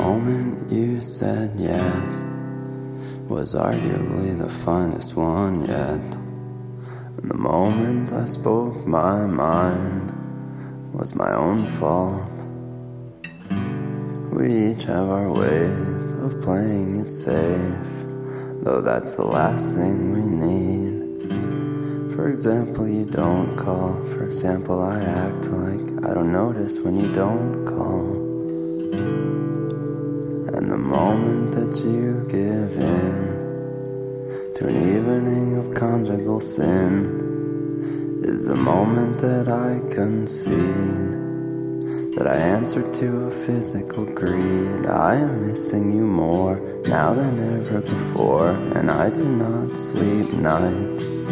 moment you said yes was arguably the finest one yet. And the moment I spoke my mind was my own fault. We each have our ways of playing it safe, though that's the last thing we need. For example, you don't call. For example, I act like I don't notice when you don't call. And the moment that you give in to an evening of conjugal sin is the moment that I concede that I answer to a physical greed. I am missing you more now than ever before, and I do not sleep nights.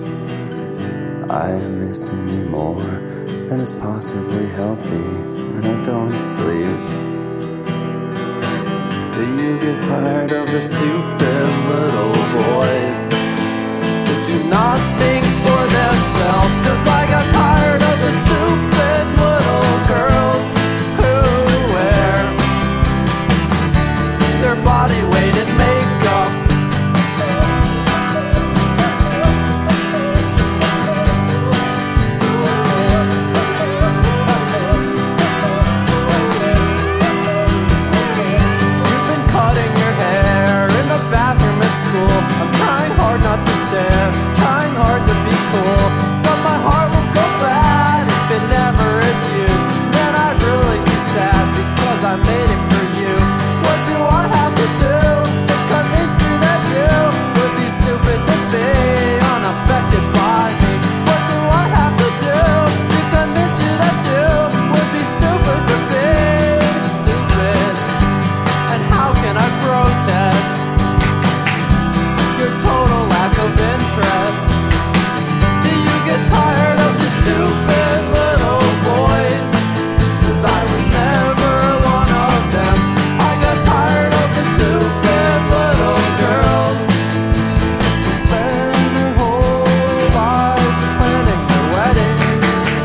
I am missing you more than is possibly healthy, and I don't sleep. Do you get tired of the stupid little boys that do not think for themselves? 'Cause I got tired of the stupid little girls who wear their body weight in makeup. I'm trying hard not to stare, trying hard to be cool, but my heart will go bad if it never is used. Then I'd really be sad because I made it for you. What do I have to do to convince you that you would be stupid to be unaffected by me? What do I have to do to convince you that you would be stupid to be stupid? And how can I protest your total lack of interest? Do you get tired of the stupid little boys? 'Cause I was never one of them. I got tired of the stupid little girls who spend their whole lives planning their weddings.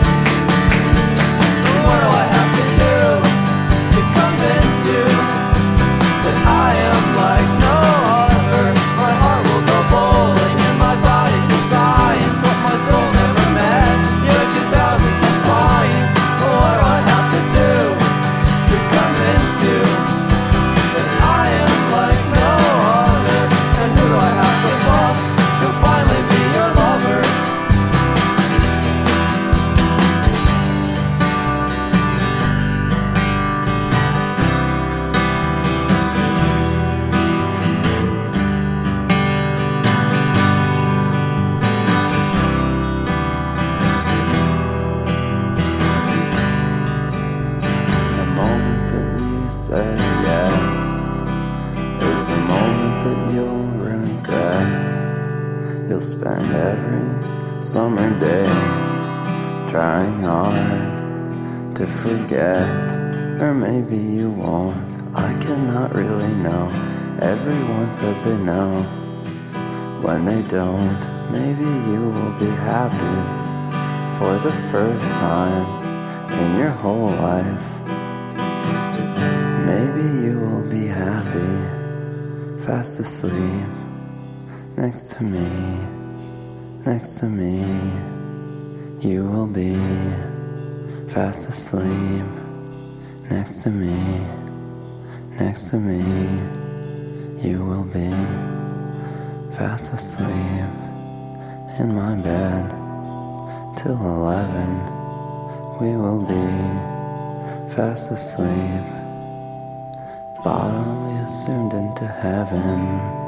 What do I have to do to convince you that I am like no other? My heart will go bowling and my body decides what my soul never met. Year 2000 compliance. What do I have to do to convince you that I am like no other? And who do I have to fuck to finally be your lover? The moment that you say yes is the moment that you'll regret. You'll spend every summer day trying hard to forget. Or maybe you won't, I cannot really know. Everyone says they know. When they don't, maybe you will be happy for the first time in your whole life. Maybe you will be happy, fast asleep, next to me, next to me. You will be fast asleep, next to me, next to me. You will be fast asleep in my bed till 11. We will be fast asleep, bodily assumed into heaven.